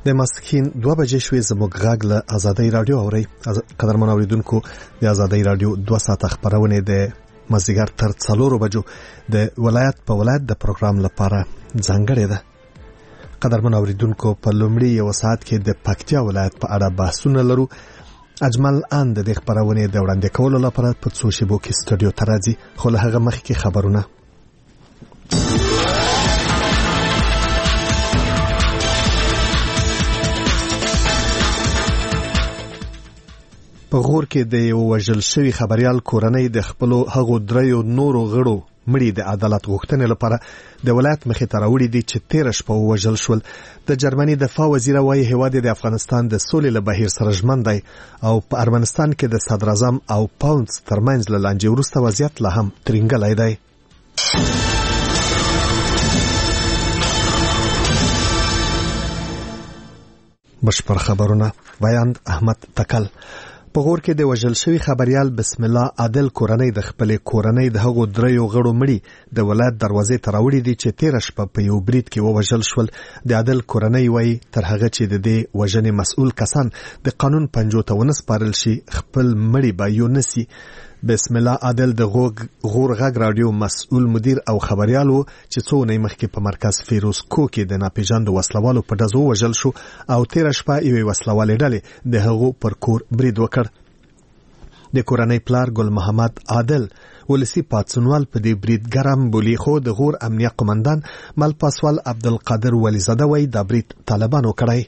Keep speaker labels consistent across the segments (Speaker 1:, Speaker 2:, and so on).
Speaker 1: د ماسپښین 2 بجې شوې. زموږ غږ له آزادۍ رادیو اورئ. قدرمن اوریدونکو، د آزادۍ رادیو 2 ساعته خبرونه د مازیګر تر 4 بجو د ولایت په ولایت د پروګرام لپاره ځانګړې ده. قدرمن اوریدونکو، په لومړي یو ساعت کې د پکتیا ولایت په اړه بحثونه لرو. اجمل ان د خبرونه د وړاندې کولو لپاره په څو شیبو کې سټوډیو ته راځي، خو له هغه مخکې خبرونه. په غور کې د یو وژل شوی خبريال کورنۍ د خپل هغو دریو نورو غړو مړي د عدالت غوښتنې لپاره د ولایت مخې ته راوړي دي چې 13 شپه وژل شول. د جرمني دفاع وزیر وايي هیواد د افغانستان د سولې له بهیر سره ژمن دی او په ارمنستان کې د صدر اعظم او پاونس ترمنځ له لانجې وروسته وضعیت لا هم ترنګلی دی. بشپړ خبرونه. بیان احمد تکل. په غور کې د وژل شوی خبريال بسم الله عادل کورنۍ د خپل کورنۍ د هغو دریو غړو مړي د ولایت دروازې ته راوړي دي چې 13 شپه په یو برید کې وژل شول. د عادل کورنۍ وایي تر هغه چې د دې وژنې مسؤل کسان د قانون پنجو ته ونسپارل شي خپل مړي به یو نسی. بسم الله عادل د غور غږ رادیو مسؤل مدیر او خبريالو چې څو نه مخکې په مرکز فیروز کو کې د ناپېژاندو وسلوالو په ډزو وژل شو او 13 شپه یوې وسلوالې ډلې د هغو پر کور برید وکړ. د کورنۍ پلار ګل محمد عادل ولسی پاتسنوال په دې برید ګرم بولی، خو د غور امنیه قومندان مل پاسوال عبدالقادر ولیزاده وایي دا برید طالبانو کړی.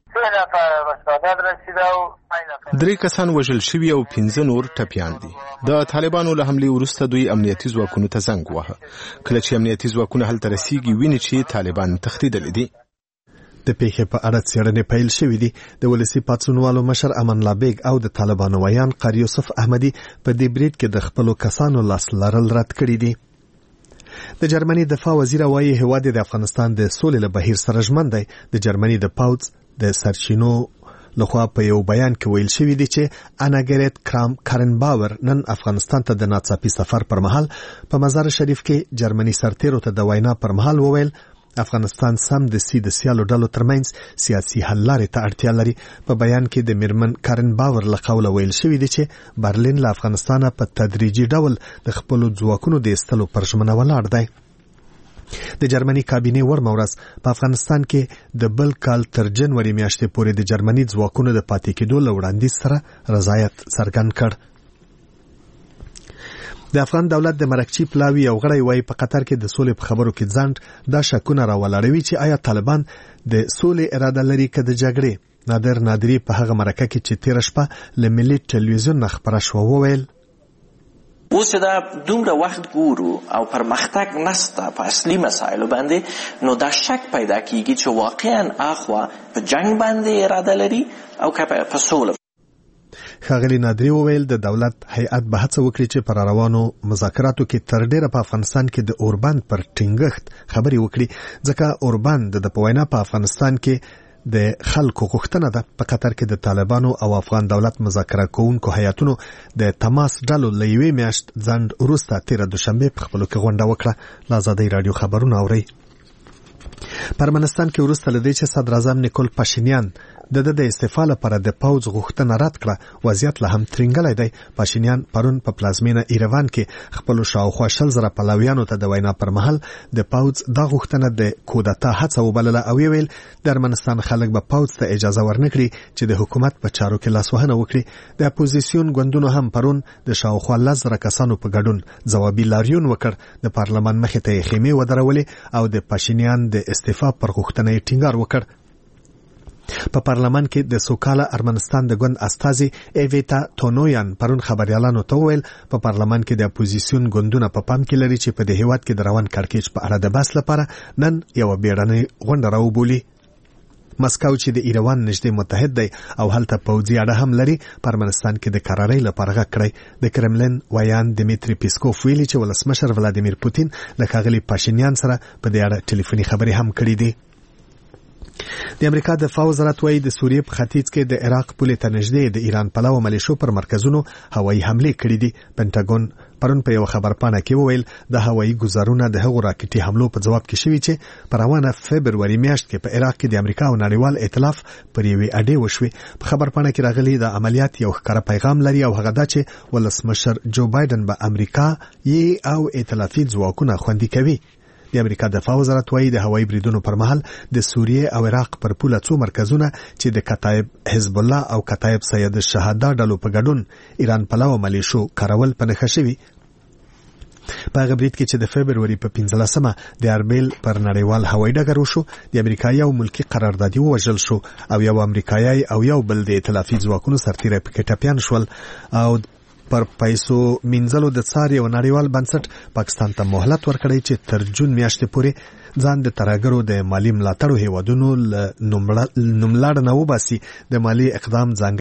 Speaker 2: 3 کسان وژل شوي او 15 نور ټپیان دي. د طالبانو له حملې وروسته دوی امنیتي ځواکونو ته زنګ واهه. کله چې امنیتي ځواکونه هلته رسیږي ویني چې طالبان تښتېدلي دي.
Speaker 1: د پیښې په اړه څېړنې پیل شوې دي. د ولسی پاتسونوالو مشر امان الله بیگ او د طالبانو ویان قاری یوسف احمدی په دې برید کې د خپل کسانو لاس لرل رد کړی دي. د جرمني دفاع وزیر وايي هیواد د افغانستان د سولې له بهیر سره ژمن دی. د جرمني د پاوز د سرچینو لخوا په یو بیان کې ویل شوی دی چې اناګریت کرام کارنباور نن افغانستان ته د ناڅاپي سفر پر مهال په مزار شریف کې جرمني سرتیرو ته د وینا پر مهال وویل افغانستان سم د سیاسي ډلو ترمنځ سیاسي حل لارې ته اړتیا لري. په بیان کې د میرمن کارنباور له قوله ویل شوی دی چې برلین له افغانستانه په تدریجي ډول د خپل ځواکونو د ایستلو پر ژمنه ولاړ دی. د جرمني کابینې ورمورس په افغانستان کې د بل کال تر جنوري میاشتې پورې د جرمني ځواکونو د پاتې کېدو له وړاندیز سره رضایت څرګند کړ. د افغان دولت د مرکچی پلاوی یو غړی وایي په قطر کې د سولې په خبرو کې ځنډ دا شکونه راولاړوي چې آیا طالبان د سولې اراده لري که د جګړې. نادری په هغه مرکه کې چې 13 شپه له ملي ټلویزیون نه خبره شوه وویل
Speaker 3: اوس دا دومره وخت ګورو او پرمختګ نسته په اصلي مسایلو باندې، نو دا شک پیدا کیږي چې واقعا اخوا په جنگ باندې اراده لري او که په سوله.
Speaker 1: ښاغلي نادری وویل د دولت هیئت به هڅه وکړي چې پر روانو مذاکراتو کې تر ډیره په افغانستان کې د اوربند پر ټینګښت خبرې وکړي، ځکه اوربند د پوینا په افغانستان کې د خلکو غوښتنه ده. په قطر کې د طالبانو او افغان دولت مذاکره کوونکو هیئتونو د تماس ډلو له یوې میاشت ځنډ وروسته 13 دوشنبه په خپلو کې غونډه وکړه. له آزادۍ رادیو خبرونه اورئ. په ارمنستان کې وروسته له دې چې صدر اعظم نیکول پاشینیان د استعفا لپاره د پاوز غوښتنه رد کړه، وضعیت لا هم ترنګلی دی. پاشینیان پرون په پلازمینه ایروان کې خپل شاوخوا 100,000 پلاویانو ته د وینا پر مهال د پاوز د غوښتنه د کودتا هڅه وبلله او ویل د ارمنستان خلک به پاوز ته اجازه ورنکړي چې د حکومت په چارو کې لاسوهنه وکړي. د اپوزیسیون ګوندونو هم پرون د شاوخوا 10,000 کسانو په ګډون ځوابي لاریون وکړ. د پارلمان مخې ته خیمې ودرولې او د پاشینیان د استعفا پر غوښتنه یې ټینګار وکړ. په پارلمان کې د سوکاله ارمنستان د ګوند استازي ایویتا تونویان پرون خبريالانو ته ویل په پارلمان کې د اپوزیسیون ګوندونه په پام کې لري چې په دې هیواد کې د روان کړکېچ په اړه د بحث لپاره نن یو بیړنۍ غونډه راوبولي. مسکو چې د ایروان نږدې متحد دی او هلته پوځي اډه هم لري، په ارمنستان کې د قرارۍ لپاره غږ کړی. د کرملین ویان دمیتری پیسکوف ویلي چې ولسمشر ولادیمیر پوتین له ښاغلي پاشینیان سره په دې اړه ټلیفوني خبرې هم کړې دي. د امریکا دفاع وزارت وايي د سوریې په ختیځ کې د عراق پولې ته نږدې د ایران پلاو ملیشو پر مرکزونو هوایي حملې کړې دي. پنټاګون پرون په یو خبرپاڼه کې وویل د هوایي ګزارونه د هغو راکټي حملو په جواب کې شوي چې په روانه فبروري میاشت کې په عراق کې د امریکا او نړیوال ائتلاف پر یوې اډې وشوې. په خبرپاڼه کې راغلي د عملیات یو ښکاره پیغام لري او هغه دا چې ولسمشر جو بایدن به امریکا او ائتلافي ځواکونه خوندي کوي. د امریکا دفاع وزارت وايي د هوایي بریدونو پر مهال د سوریې او عراق پر پوله څو مرکزونه چې د کتایب حزب الله او کتایب سید الشهدا ډلو په ګډون ایران پلوه ملیشو کارول په نښه شوي. په هغه برید کې چې د فبروري په 15مه د اربیل پر نړیوال هوایي ډګر وشو د امریکایي او ملکی قراردادي ووژل شو او یو امریکایي او یو بل د ائتلافي ځواکونو سرتیری پکې ټپیان شول او پر پیسو منځلو د څار یو نړیوال بنسټ پاکستان ته مهلت ورکړی چې تر جون میاشتې پورې ځان د ترهګرو د مالی ملاتړو هیوادونو نوملړ نه وباسي. د مالی اقدام ځانګړی